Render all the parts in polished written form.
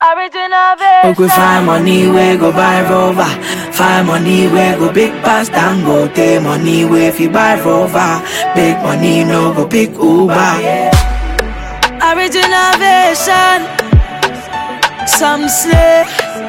Original Make we find money, we go buy Rover. Find money, we go big pass Dangote. Money, we fi buy Rover. Big money, no go pick Uber. Original version. Some slay.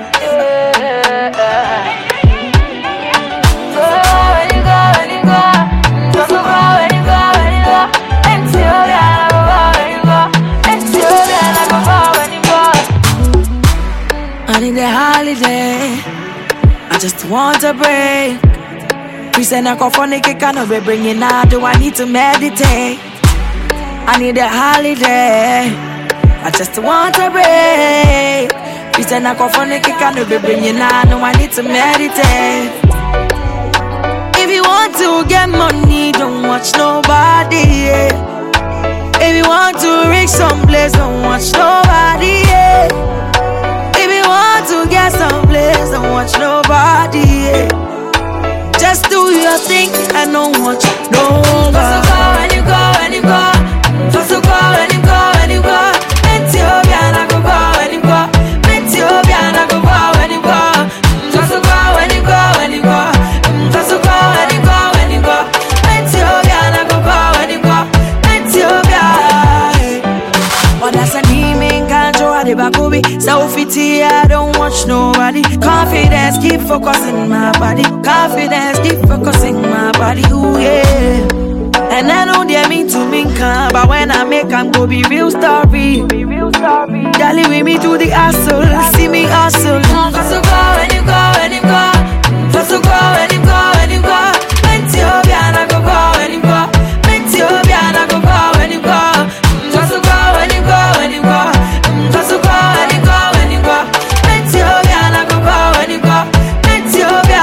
I need a holiday. I just want a break. We send a call for the kick, I know we bringing out. Do I need to meditate? I need a holiday. I just want a break. We send a call for the kick, I know we bringing out. No, I need to meditate. If you want to get money, don't watch nobody. Yeah. If you want to reach someplace, don't watch nobody. Yeah. To get someplace, don't watch nobody. Yeah. Just do your thing and don't watch nobody. Just go and you go and you go. Just go and you go and you go. Ethiopia and I go and you go. Ethiopia and I go and you go. Just go and you go and you go. Just go and you go and you go. Ethiopia and I go and you go. Ethiopia. Oh, that's an email. The bakubi, self-pity, I don't watch nobody. Confidence, keep focusing my body. Confidence, keep focusing my body. Ooh, yeah. And I know they mean to me, but when I make them go be real story. Dally with me to the hustle, see me hustle. Just to go and you go and you go. Just to go and you go and you go. Ethiopia and I go and you go. Ethiopia and I go and you go. Just to go and you go and you go. Just to go and you go and you go. Ethiopia and I go and you go. Ethiopia.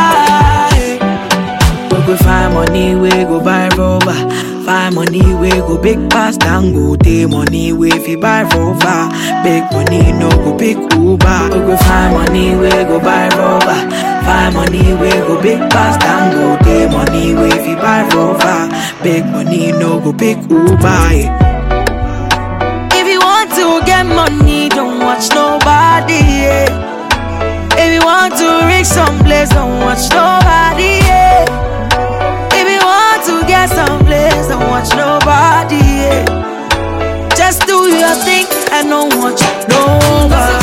We find money, we go buy Rover. Find money, we go big pass Dangote. Money, we fi buy Rover. Big money, no go pick Uber. We find money, we go buy Rover. Find money, we go big pass Dangote. Money, we fi buy Rover. Big money, no go pick Uber. To get money, don't watch nobody. Yeah. If you want to reach someplace, don't watch nobody. Yeah. If you want to get someplace, don't watch nobody. Yeah. Just do your thing and don't watch nobody.